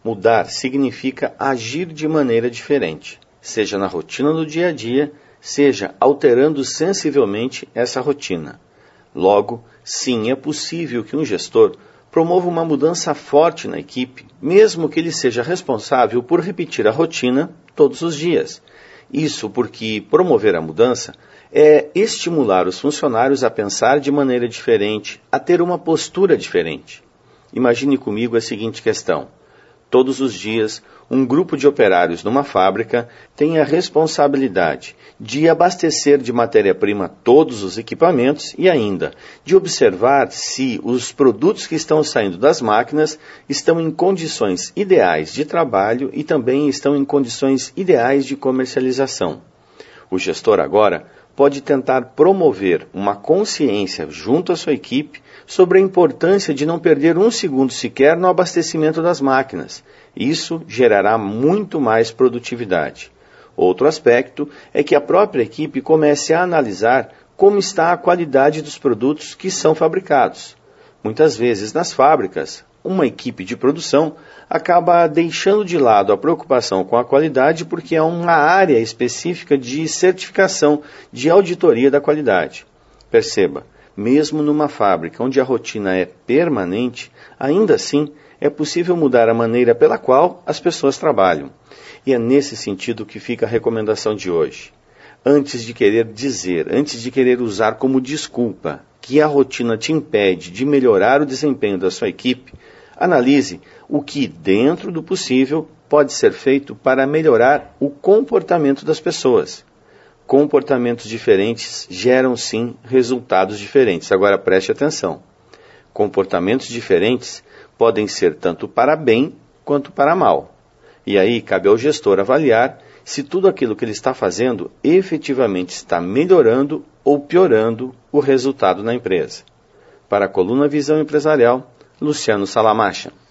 Mudar significa agir de maneira diferente, seja na rotina do dia a dia, seja alterando sensivelmente essa rotina. Logo, sim, é possível que um gestor promova uma mudança forte na equipe, mesmo que ele seja responsável por repetir a rotina todos os dias. Isso porque promover a mudança é estimular os funcionários a pensar de maneira diferente, a ter uma postura diferente. Imagine comigo a seguinte questão. Todos os dias, um grupo de operários numa fábrica tem a responsabilidade de abastecer de matéria-prima todos os equipamentos e ainda de observar se os produtos que estão saindo das máquinas estão em condições ideais de trabalho e também estão em condições ideais de comercialização. O gestor agora pode tentar promover uma consciência junto à sua equipe sobre a importância de não perder um segundo sequer no abastecimento das máquinas. Isso gerará muito mais produtividade. Outro aspecto é que a própria equipe comece a analisar como está a qualidade dos produtos que são fabricados. Muitas vezes nas fábricas, uma equipe de produção acaba deixando de lado a preocupação com a qualidade porque há uma área específica de certificação, de auditoria da qualidade. Perceba, mesmo numa fábrica onde a rotina é permanente, ainda assim é possível mudar a maneira pela qual as pessoas trabalham. E é nesse sentido que fica a recomendação de hoje. Antes de querer dizer, antes de querer usar como desculpa que a rotina te impede de melhorar o desempenho da sua equipe, analise o que, dentro do possível, pode ser feito para melhorar o comportamento das pessoas. Comportamentos diferentes geram, sim, resultados diferentes. Agora preste atenção. Comportamentos diferentes podem ser tanto para bem quanto para mal. E aí cabe ao gestor avaliar se tudo aquilo que ele está fazendo efetivamente está melhorando ou piorando o resultado na empresa. Para a coluna Visão Empresarial, Luciano Salamacha.